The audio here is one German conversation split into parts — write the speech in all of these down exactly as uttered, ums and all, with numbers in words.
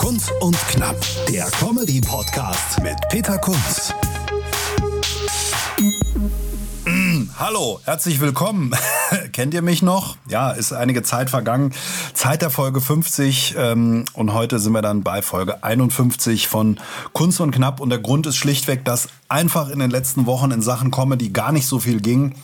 Kunz und Knapp, der Comedy-Podcast mit Peter Kunz. Mm, hallo, herzlich willkommen. Kennt ihr mich noch? Ja, ist einige Zeit vergangen. Zeit der Folge fünfzig ähm, und heute sind wir dann bei Folge einundfünfzig von Kunz und Knapp. Und der Grund ist schlichtweg, dass einfach in den letzten Wochen in Sachen Comedy gar nicht so viel ging.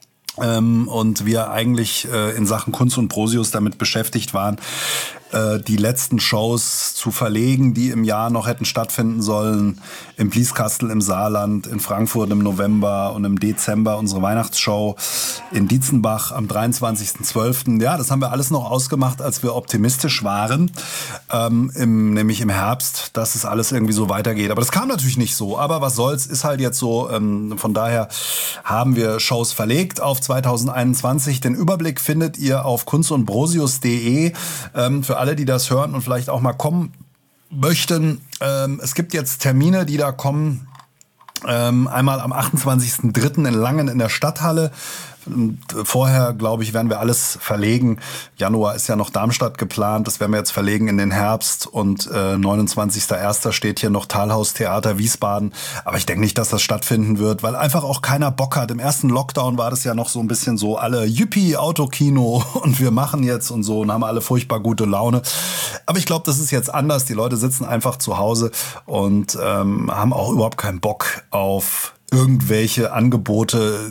Ähm, und wir eigentlich äh, in Sachen Kunz und Prosius damit beschäftigt waren, äh, die letzten Shows zu verlegen, die im Jahr noch hätten stattfinden sollen. Im Blieskastel im Saarland, in Frankfurt im November und im Dezember unsere Weihnachtsshow in Dietzenbach am dreiundzwanzigsten zwölften Ja, das haben wir alles noch ausgemacht, als wir optimistisch waren, ähm, im, nämlich im Herbst, dass es alles irgendwie so weitergeht. Aber das kam natürlich nicht so. Aber was soll's, ist halt jetzt so. Ähm, von daher haben wir Shows verlegt auf zweitausendeinundzwanzig. Den Überblick findet ihr auf kunz und brosius punkt de. Ähm, für alle, die das hören und vielleicht auch mal kommen möchten. Ähm, es gibt jetzt Termine, die da kommen. Ähm, einmal am achtundzwanzigsten dritten in Langen in der Stadthalle. Und vorher, glaube ich, werden wir alles verlegen. Januar ist ja noch Darmstadt geplant. Das werden wir jetzt verlegen in den Herbst. Und äh, neunundzwanzigster erster steht hier noch Talhaus-Theater Wiesbaden. Aber ich denke nicht, dass das stattfinden wird, weil einfach auch keiner Bock hat. Im ersten Lockdown war das ja noch so ein bisschen so, alle Yuppie, Autokino und wir machen jetzt und so und haben alle furchtbar gute Laune. Aber ich glaube, das ist jetzt anders. Die Leute sitzen einfach zu Hause und ähm, haben auch überhaupt keinen Bock auf irgendwelche Angebote,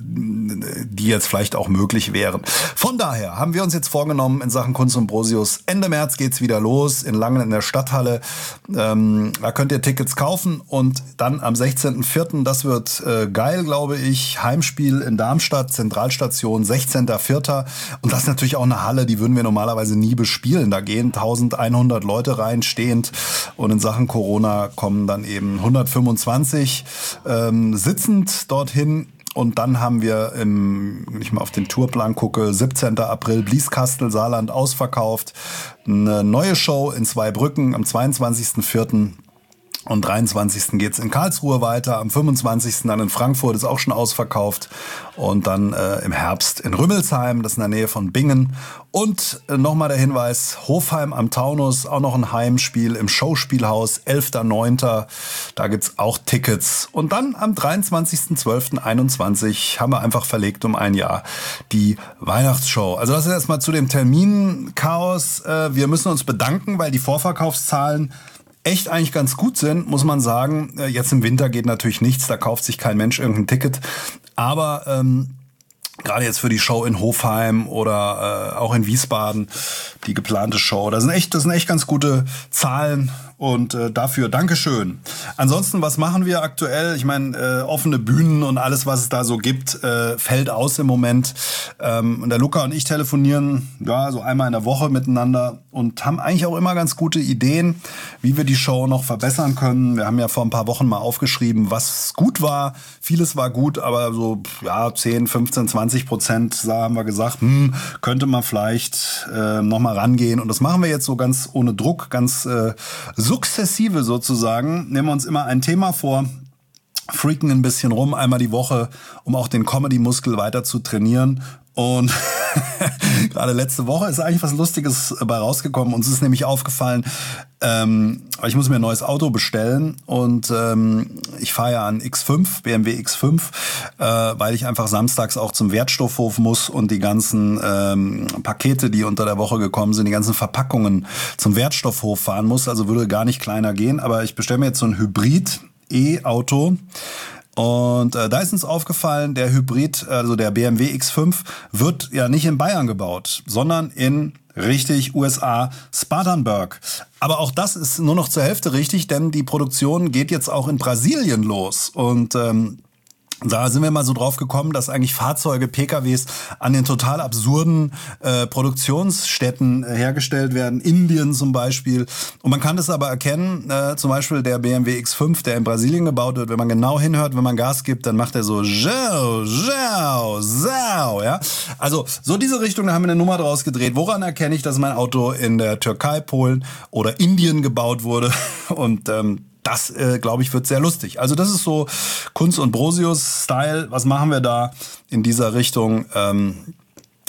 die jetzt vielleicht auch möglich wären. Von daher haben wir uns jetzt vorgenommen in Sachen Kunz und Brosius, Ende März geht's wieder los in Langen in der Stadthalle. Ähm, da könnt ihr Tickets kaufen und dann am sechzehnten vierten das wird äh, geil, glaube ich, Heimspiel in Darmstadt, Zentralstation, sechzehnten vierten Und das ist natürlich auch eine Halle, die würden wir normalerweise nie bespielen. Da gehen eintausendeinhundert Leute rein, stehend. Und in Sachen Corona kommen dann eben hundertfünfundzwanzig ähm, Sitze dorthin. Und dann haben wir, im, wenn ich mal auf den Tourplan gucke, siebzehnten April Blieskastel, Saarland ausverkauft. Eine neue Show in Zweibrücken am zweiundzwanzigsten vierten Und dreiundzwanzigsten geht's in Karlsruhe weiter. Am fünfundzwanzigsten dann in Frankfurt, ist auch schon ausverkauft. Und dann äh, im Herbst in Rümmelsheim, das ist in der Nähe von Bingen. Und äh, nochmal der Hinweis, Hofheim am Taunus, auch noch ein Heimspiel im Schauspielhaus, elften neunten Da gibt's auch Tickets. Und dann am dreiundzwanzigsten zwölften einundzwanzig haben wir einfach verlegt um ein Jahr die Weihnachtsshow. Also das ist erstmal zu dem Terminchaos. Äh, wir müssen uns bedanken, weil die Vorverkaufszahlen echt eigentlich ganz gut sind, muss man sagen. Jetzt im Winter geht natürlich nichts, da kauft sich kein Mensch irgendein Ticket. Aber ähm, gerade jetzt für die Show in Hofheim oder äh, auch in Wiesbaden, die geplante Show, das sind echt, das sind echt ganz gute Zahlen. Und äh, dafür Dankeschön. Ansonsten, was machen wir aktuell? Ich meine, äh, offene Bühnen und alles, was es da so gibt, äh, fällt aus im Moment. Ähm, und der Luca und ich telefonieren ja so einmal in der Woche miteinander und haben eigentlich auch immer ganz gute Ideen, wie wir die Show noch verbessern können. Wir haben ja vor ein paar Wochen mal aufgeschrieben, was gut war. Vieles war gut, aber so ja zehn, fünfzehn, zwanzig Prozent da haben wir gesagt, hm, könnte man vielleicht äh, noch mal rangehen. Und das machen wir jetzt so ganz ohne Druck, ganz äh, sukzessive sozusagen, nehmen wir uns immer ein Thema vor, freaken ein bisschen rum, einmal die Woche, um auch den Comedy-Muskel weiter zu trainieren. Und gerade letzte Woche ist eigentlich was Lustiges bei rausgekommen. Uns ist nämlich aufgefallen, ähm, ich muss mir ein neues Auto bestellen und ähm, ich fahre ja an X fünf, B M W X fünf, äh, weil ich einfach samstags auch zum Wertstoffhof muss und die ganzen ähm, Pakete, die unter der Woche gekommen sind, die ganzen Verpackungen zum Wertstoffhof fahren muss. Also würde gar nicht kleiner gehen, aber ich bestelle mir jetzt so ein Hybrid-E-Auto. Und äh, da ist uns aufgefallen, der Hybrid, also der B M W X fünf, wird ja nicht in Bayern gebaut, sondern in richtig U S A, Spartanburg. Aber auch das ist nur noch zur Hälfte richtig, denn die Produktion geht jetzt auch in Brasilien los. Und ähm, da sind wir mal so drauf gekommen, dass eigentlich Fahrzeuge, P K Ws an den total absurden äh, Produktionsstätten äh, hergestellt werden. Indien zum Beispiel. Und man kann das aber erkennen, äh, zum Beispiel der B M W X fünf, der in Brasilien gebaut wird. Wenn man genau hinhört, wenn man Gas gibt, dann macht er so Zhao, Zhao, Zhao, ja. Also so diese Richtung, da haben wir eine Nummer draus gedreht. Woran erkenne ich, dass mein Auto in der Türkei, Polen oder Indien gebaut wurde? Und ähm, Das, äh, glaube ich, wird sehr lustig. Also das ist so Kunz und Brosius-Style. Was machen wir da in dieser Richtung? Ähm,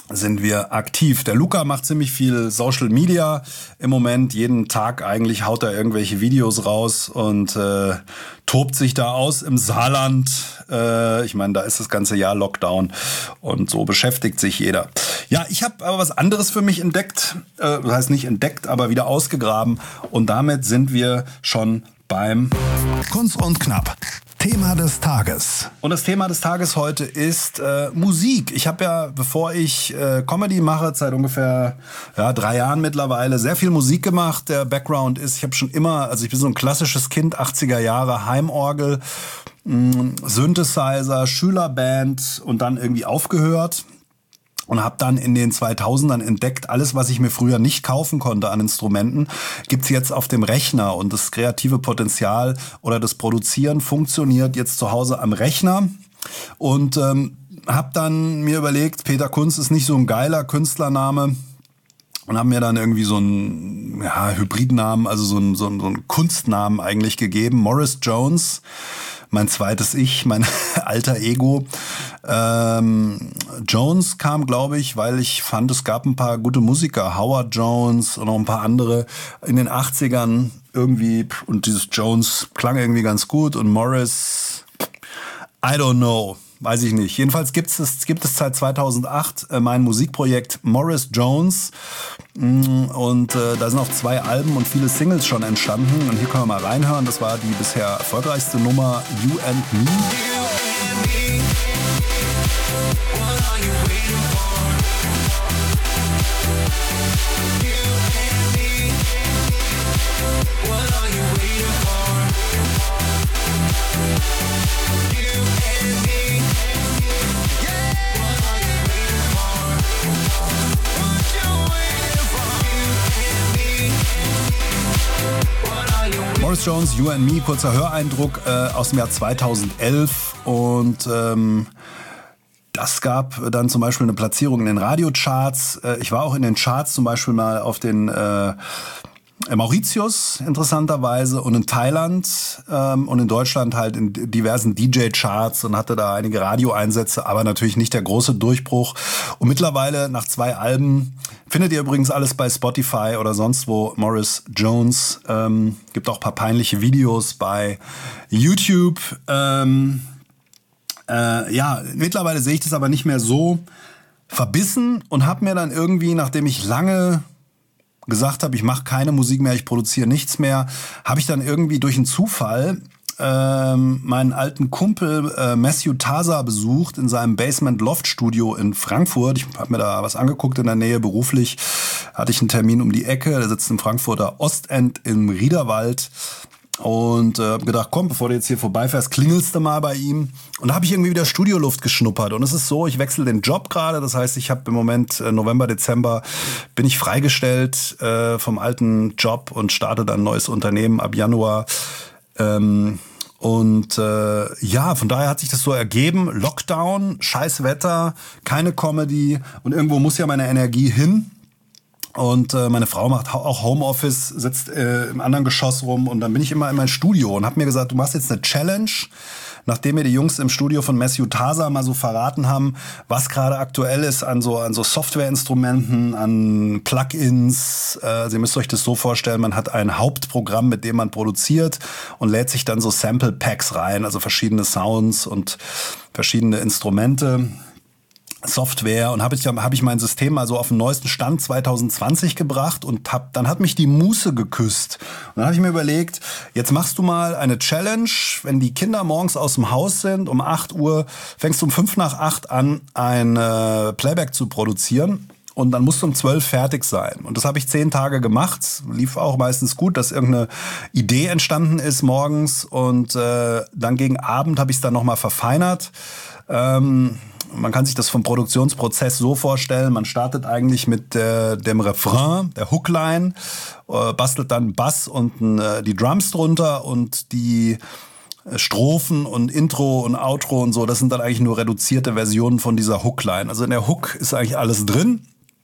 sind wir aktiv. Der Luca macht ziemlich viel Social Media im Moment. Jeden Tag eigentlich haut er irgendwelche Videos raus und äh, tobt sich da aus im Saarland. Äh, ich meine, da ist das ganze Jahr Lockdown und so beschäftigt sich jeder. Ja, ich habe aber was anderes für mich entdeckt. Äh, das heißt nicht entdeckt, aber wieder ausgegraben. Und damit sind wir schon beim Kunz und Knapp. Thema des Tages. Und das Thema des Tages heute ist äh, Musik. Ich habe ja, bevor ich äh, Comedy mache, seit ungefähr ja, drei Jahren mittlerweile, sehr viel Musik gemacht. Der Background ist, ich habe schon immer, also ich bin so ein klassisches Kind, achtziger Jahre, Heimorgel, mh, Synthesizer, Schülerband und dann irgendwie aufgehört. Und habe dann in den zweitausendern entdeckt, alles, was ich mir früher nicht kaufen konnte an Instrumenten, gibt's jetzt auf dem Rechner. Und das kreative Potenzial oder das Produzieren funktioniert jetzt zu Hause am Rechner. Und ähm, habe dann mir überlegt, Peter Kunz ist nicht so ein geiler Künstlername. Und haben mir dann irgendwie so einen ja, Hybridnamen, also so einen, so einen, so einen Kunstnamen eigentlich gegeben. Morris Jones, mein zweites Ich, mein alter Ego. Ähm, Jones kam, glaube ich, weil ich fand, es gab ein paar gute Musiker. Howard Jones und noch ein paar andere in den achtzigern irgendwie. Und dieses Jones klang irgendwie ganz gut. Und Morris, I don't know. Weiß ich nicht. Jedenfalls gibt es, gibt es seit zweitausendacht äh, mein Musikprojekt Morris Jones. Und äh, da sind auch zwei Alben und viele Singles schon entstanden. Und hier können wir mal reinhören. Das war die bisher erfolgreichste Nummer, You and Me. Morris Jones, You and Me, kurzer Höreindruck äh, aus dem Jahr zweitausendelf und ähm, das gab dann zum Beispiel eine Platzierung in den Radiocharts. Äh, ich war auch in den Charts zum Beispiel mal auf den äh, Mauritius interessanterweise und in Thailand ähm, und in Deutschland halt in diversen D J-Charts und hatte da einige Radioeinsätze, aber natürlich nicht der große Durchbruch. Und mittlerweile nach zwei Alben findet ihr übrigens alles bei Spotify oder sonst wo. Morris Jones, ähm, gibt auch ein paar peinliche Videos bei YouTube. Ähm, äh, ja, mittlerweile sehe ich das aber nicht mehr so verbissen und habe mir dann irgendwie, nachdem ich lange gesagt habe, ich mache keine Musik mehr, ich produziere nichts mehr, habe ich dann irgendwie durch einen Zufall ähm, meinen alten Kumpel äh, Matthew Taza besucht in seinem Basement Loft Studio in Frankfurt. Ich habe mir da was angeguckt in der Nähe beruflich. Hatte ich einen Termin um die Ecke. Der sitzt im Frankfurter Ostend im Riederwald. Und äh, habe gedacht, komm, bevor du jetzt hier vorbeifährst, klingelst du mal bei ihm. Und da habe ich irgendwie wieder Studioluft geschnuppert. Und es ist so, ich wechsle den Job gerade. Das heißt, ich habe im Moment äh, November, Dezember bin ich freigestellt äh, vom alten Job und starte dann ein neues Unternehmen ab Januar. Ähm, und äh, ja, von daher hat sich das so ergeben. Lockdown, scheiß Wetter, keine Comedy. Und irgendwo muss ja meine Energie hin. Und äh, meine Frau macht auch Homeoffice, sitzt äh, im anderen Geschoss rum und dann bin ich immer in mein Studio und habe mir gesagt, du machst jetzt eine Challenge, nachdem mir die Jungs im Studio von Matthew Taza mal so verraten haben, was gerade aktuell ist an so an so Softwareinstrumenten, an Plugins. Äh, also ihr müsst euch das so vorstellen, man hat ein Hauptprogramm, mit dem man produziert und lädt sich dann so Sample Packs rein, also verschiedene Sounds und verschiedene Instrumente. Software und habe ich, hab ich mein System mal so auf den neuesten Stand zwanzig zwanzig gebracht und hab, dann hat mich die Muße geküsst. Und dann habe ich mir überlegt, jetzt machst du mal eine Challenge, wenn die Kinder morgens aus dem Haus sind, um acht Uhr, fängst du um fünf nach acht an, ein äh, Playback zu produzieren. Und dann musst du um zwölf fertig sein. Und das habe ich zehn Tage gemacht. Lief auch meistens gut, dass irgendeine Idee entstanden ist morgens. Und äh, dann gegen Abend habe ich es dann nochmal verfeinert. Ähm, Man kann sich das vom Produktionsprozess so vorstellen, man startet eigentlich mit äh, dem Refrain, der Hookline, äh, bastelt dann Bass und äh, die Drums drunter und die Strophen und Intro und Outro und so, das sind dann eigentlich nur reduzierte Versionen von dieser Hookline. Also in der Hook ist eigentlich alles drin.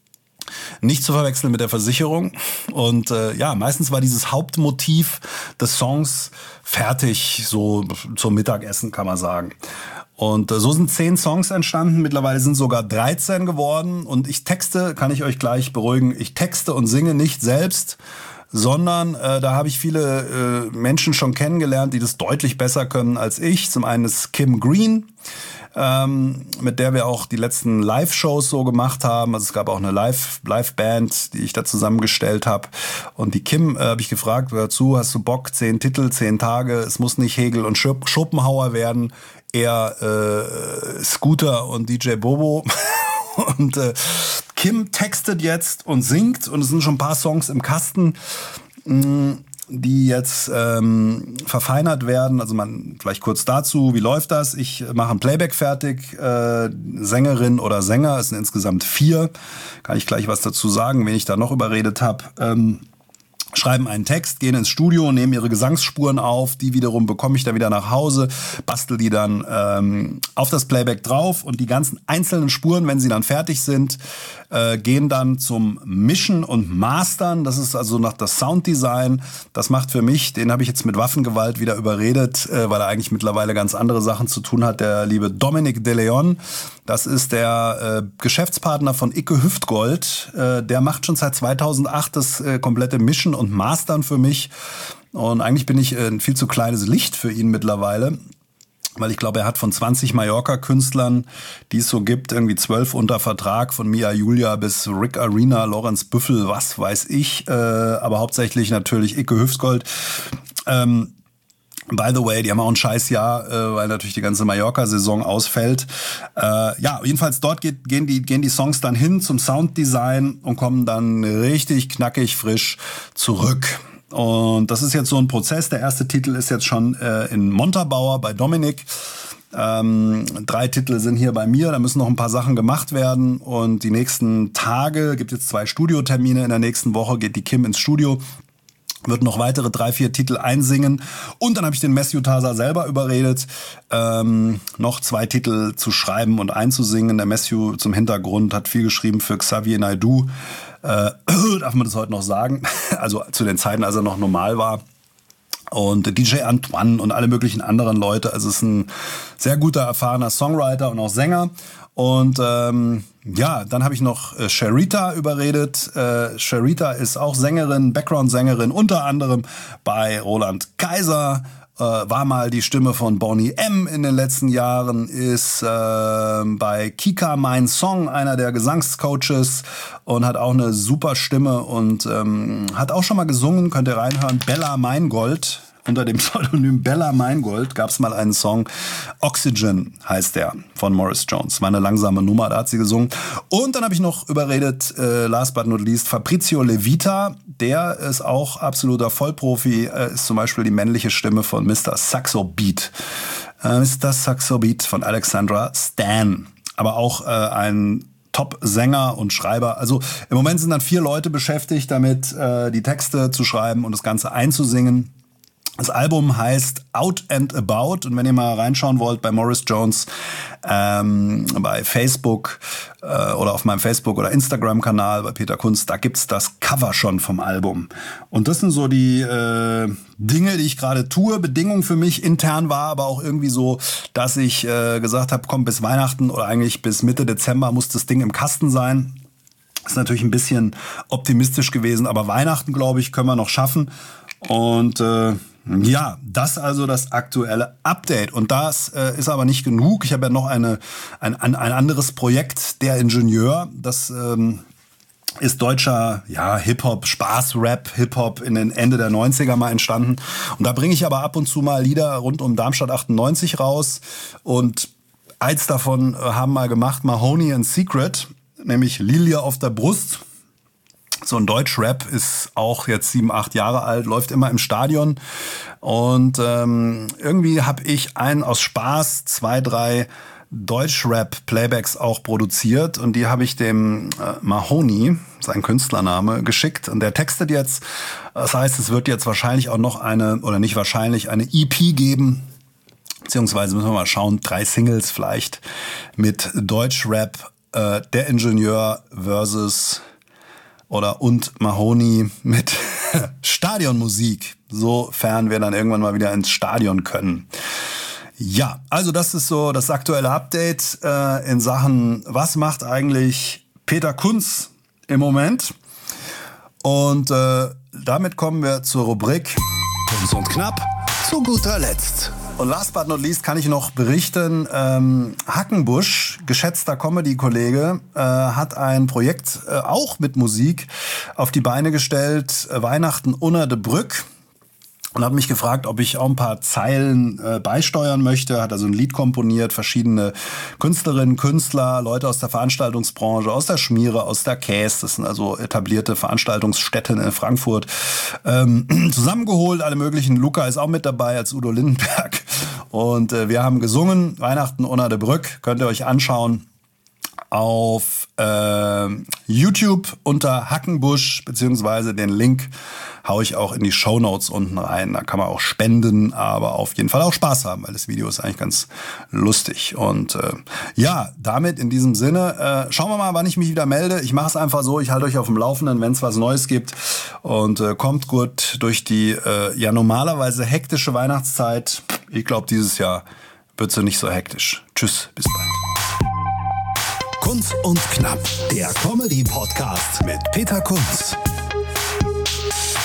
Nicht zu verwechseln mit der Versicherung. Und äh, ja, meistens war dieses Hauptmotiv des Songs fertig, so zum Mittagessen kann man sagen. Und äh, so sind zehn Songs entstanden, mittlerweile sind sogar dreizehn geworden und ich texte, kann ich euch gleich beruhigen, ich texte und singe nicht selbst, sondern äh, da habe ich viele äh, Menschen schon kennengelernt, die das deutlich besser können als ich. Zum einen ist Kim Green, ähm, mit der wir auch die letzten Live-Shows so gemacht haben. Also es gab auch eine Live- Live-Band, die ich da zusammengestellt habe. Und die Kim äh, habe ich gefragt, hör zu, hast du Bock, zehn Titel, zehn Tage, es muss nicht Hegel und Schop- Schopenhauer werden, eher äh, Scooter und D J Bobo. Und äh, Kim textet jetzt und singt und es sind schon ein paar Songs im Kasten, mh, die jetzt ähm, verfeinert werden. Also man vielleicht kurz dazu, wie läuft das? Ich mache ein Playback fertig, äh, Sängerin oder Sänger, es sind insgesamt vier. Kann ich gleich was dazu sagen, wen ich da noch überredet habe. Ähm, schreiben einen Text, gehen ins Studio, nehmen ihre Gesangsspuren auf, die wiederum bekomme ich dann wieder nach Hause, bastel die dann ähm, auf das Playback drauf und die ganzen einzelnen Spuren, wenn sie dann fertig sind, äh, gehen dann zum Mischen und Mastern. Das ist also noch das Sounddesign. Das macht für mich, den habe ich jetzt mit Waffengewalt wieder überredet, äh, weil er eigentlich mittlerweile ganz andere Sachen zu tun hat, der liebe Dominic De Leon. Das ist der äh, Geschäftspartner von Icke Hüftgold. Äh, der macht schon seit zweitausendacht das äh, komplette Mischen und Mastern für mich. Und eigentlich bin ich ein viel zu kleines Licht für ihn mittlerweile. Weil ich glaube, er hat von zwanzig Mallorca-Künstlern, die es so gibt, irgendwie zwölf unter Vertrag, von Mia Julia bis Rick Arena, Lorenz Büffel, was weiß ich. Äh, aber hauptsächlich natürlich Icke Hüftgold. Ähm, By the way, die haben auch ein scheiß Jahr, äh, weil natürlich die ganze Mallorca-Saison ausfällt. Äh, ja, jedenfalls dort geht, gehen, die, gehen die Songs dann hin zum Sounddesign und kommen dann richtig knackig frisch zurück. Und das ist jetzt so ein Prozess. Der erste Titel ist jetzt schon äh, in Montabaur bei Dominik. Ähm, drei Titel sind hier bei mir, da müssen noch ein paar Sachen gemacht werden. Und die nächsten Tage, gibt jetzt zwei Studiotermine. In der nächsten Woche geht die Kim ins Studio, wird noch weitere drei, vier Titel einsingen. Und dann habe ich den Matthew Taza selber überredet, ähm, noch zwei Titel zu schreiben und einzusingen. Der Matthew zum Hintergrund hat viel geschrieben für Xavier Naidoo. Äh, darf man das heute noch sagen? Also zu den Zeiten, als er noch normal war. Und D J Antoine und alle möglichen anderen Leute. Also es ist ein sehr guter, erfahrener Songwriter und auch Sänger. Und ähm, ja, dann habe ich noch äh, Sherita überredet. Äh, Sherita ist auch Sängerin, Background-Sängerin, unter anderem bei Roland Kaiser. Äh, war mal die Stimme von Boney M. in den letzten Jahren, ist äh, bei Kika Mein Song einer der Gesangscoaches und hat auch eine super Stimme und ähm, hat auch schon mal gesungen, könnt ihr reinhören, Bella Meingold. Unter dem Pseudonym Bella Meingold gab es mal einen Song, Oxygen heißt der, von Morris Jones. War eine langsame Nummer, da hat sie gesungen. Und dann habe ich noch überredet, äh, last but not least, Fabrizio Levita. Der ist auch absoluter Vollprofi, äh, ist zum Beispiel die männliche Stimme von Mister Saxo Beat. Äh, Mister Saxo Beat von Alexandra Stan. Aber auch äh, ein Top-Sänger und Schreiber. Also im Moment sind dann vier Leute beschäftigt damit, äh, die Texte zu schreiben und das Ganze einzusingen. Das Album heißt Out and About und wenn ihr mal reinschauen wollt bei Morris Jones, ähm, bei Facebook äh, oder auf meinem Facebook- oder Instagram-Kanal bei Peter Kunz, da gibt's das Cover schon vom Album. Und das sind so die äh, Dinge, die ich gerade tue. Bedingung für mich intern war aber auch irgendwie so, dass ich äh, gesagt habe, komm, bis Weihnachten oder eigentlich bis Mitte Dezember muss das Ding im Kasten sein. Ist natürlich ein bisschen optimistisch gewesen, aber Weihnachten, glaube ich, können wir noch schaffen. Und äh, ja, das also das aktuelle Update. Und das äh, ist aber nicht genug. Ich habe ja noch eine, ein, ein, ein anderes Projekt, Der Ingenieur. Das ähm, ist deutscher ja, Hip-Hop, Spaß-Rap, Hip-Hop in den Ende der neunziger mal entstanden. Und da bringe ich aber ab und zu mal Lieder rund um Darmstadt achtundneunzig raus. Und eins davon haben mal gemacht Mahoney and Secret, nämlich Lilie auf der Brust. So ein Deutschrap ist auch jetzt sieben, acht Jahre alt, läuft immer im Stadion. Und ähm, irgendwie habe ich einen aus Spaß, zwei, drei Deutschrap-Playbacks auch produziert. Und die habe ich dem äh, Mahoney, sein Künstlername, geschickt. Und der textet jetzt. Das heißt, es wird jetzt wahrscheinlich auch noch eine, oder nicht wahrscheinlich, eine E P geben. Beziehungsweise müssen wir mal schauen, drei Singles vielleicht mit Deutschrap, äh, Der Ingenieur versus oder und Mahoney mit Stadionmusik, sofern wir dann irgendwann mal wieder ins Stadion können. Ja, also das ist so das aktuelle Update äh, in Sachen, was macht eigentlich Peter Kunz im Moment? Und äh, damit kommen wir zur Rubrik Kunz und Knapp zu guter Letzt. Und last but not least kann ich noch berichten, ähm, Hackenbusch, geschätzter Comedy-Kollege, äh, hat ein Projekt äh, auch mit Musik auf die Beine gestellt, äh, Weihnachten unter de Brück. Und hat mich gefragt, ob ich auch ein paar Zeilen äh, beisteuern möchte. Hat also ein Lied komponiert, verschiedene Künstlerinnen, Künstler, Leute aus der Veranstaltungsbranche, aus der Schmiere, aus der Käse. Das sind also etablierte Veranstaltungsstätten in Frankfurt. Ähm, zusammengeholt, alle möglichen. Luca ist auch mit dabei als Udo Lindenberg. Und äh, wir haben gesungen, Weihnachten unter de Brück. Könnt ihr euch anschauen auf äh, YouTube unter Hackenbusch, beziehungsweise den Link hau ich auch in die Shownotes unten rein. Da kann man auch spenden, aber auf jeden Fall auch Spaß haben, weil das Video ist eigentlich ganz lustig. Und äh, ja, damit in diesem Sinne, äh, schauen wir mal, wann ich mich wieder melde. Ich mache es einfach so, ich halte euch auf dem Laufenden, wenn es was Neues gibt. Und äh, kommt gut durch die äh, ja normalerweise hektische Weihnachtszeit. Ich glaube, dieses Jahr wird sie nicht so hektisch. Tschüss, bis bald. Kunz und Knapp, der Comedy-Podcast mit Peter Kunz.